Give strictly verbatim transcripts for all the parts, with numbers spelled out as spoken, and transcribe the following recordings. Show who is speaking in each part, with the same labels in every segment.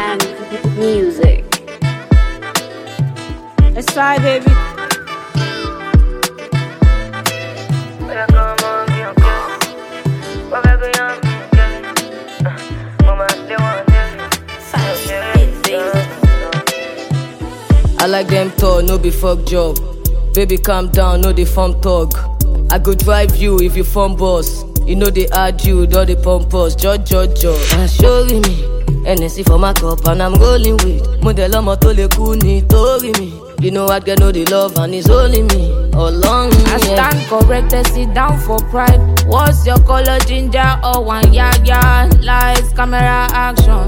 Speaker 1: Gang Music.
Speaker 2: Let's try, baby.
Speaker 3: I like them tall, no be fuck job. Baby, calm down, no dey form talk. I go drive you if you form boss. You know they add you, all the pompous. Jo, jo, jo. And showing me N S C for my cup and I'm rolling with model omo to le ku ni tori me. You know I get no the love and it's only me along me.
Speaker 2: I stand corrected, sit down for pride. What's your color, ginger or one ya ya? Lights, camera, action.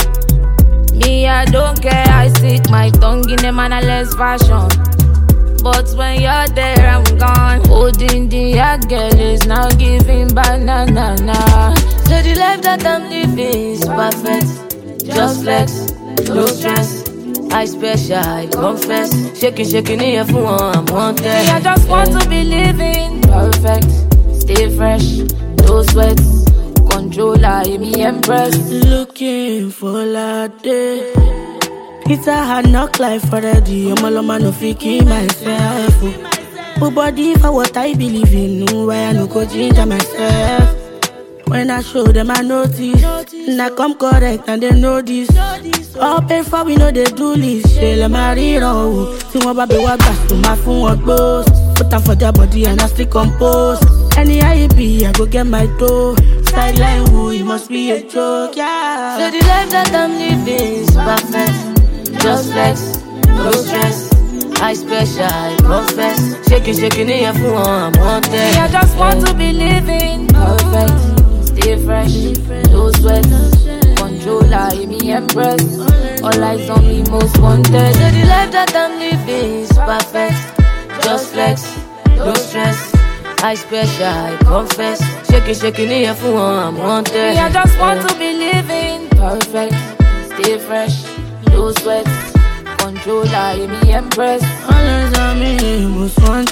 Speaker 2: Me, I don't care, I stick my tongue in a mannerless fashion. But when you're there, I'm gone. Holding the other girl is now giving banana.
Speaker 3: So the life that I'm living is perfect. Just flex, no stress. I special, I confess. Shaking, shaking in your phone, I'm wanted.
Speaker 2: Me, I just want to be living perfect. Stay fresh, no sweats. Controller, me empress.
Speaker 4: Looking for Lade. It's a hard knock life already. I'm all man no faking myself. But body for what I believe in. No way I no go ginger myself. When I show them I notice. And I come correct and they know this. All pay for we know they do this. She let my read on. See what baby what gas to my phone what boss. Put them for their body and I still compose. Any I be, I go get my dough. Sideline who, it must be a joke, yeah.
Speaker 3: So the life that I'm living is perfect. Just flex, no stress. I special, I confess. Shaking, shaking in your phone, I'm wanted.
Speaker 2: Me, I just want to be living perfect. Stay fresh, no sweat. Controller, me empress. All eyes on me, most wanted.
Speaker 3: So the life that I'm living is perfect. Just flex, no stress. I special, I confess. Shaking, shaking in your phone, I'm wanted.
Speaker 2: Me, I just want to be living perfect. Stay fresh, no sweat. Controller, me empress.
Speaker 4: All eyes on me, most wanted,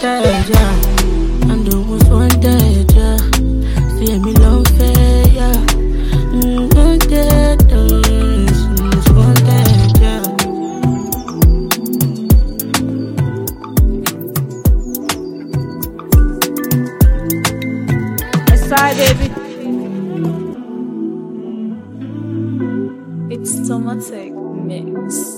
Speaker 4: yeah. And the most wanted, yeah. See me long fair, yeah. Mm, wanted, uh, most wanted, yeah.
Speaker 2: Let's try, baby.
Speaker 5: It's Tomatic Mix.